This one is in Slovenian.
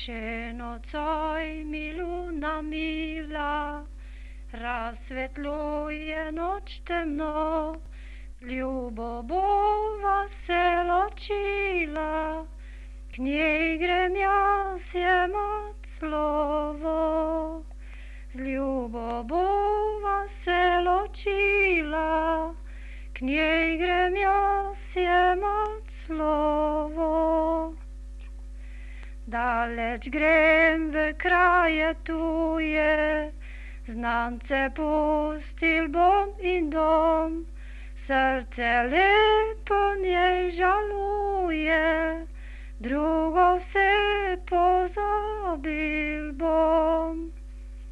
Tiše nocoj mi luna mila, rasvetljuje noć temno, ljubobova se ločila, k njej grem ja sjemat slovo. Ljubobova se ločila, k njej grem ja sjemat slovo. Daleč grem v kraje tuje, znance pustil bom in dom, srce lepo njej žaluje, drugo se pozabil bom.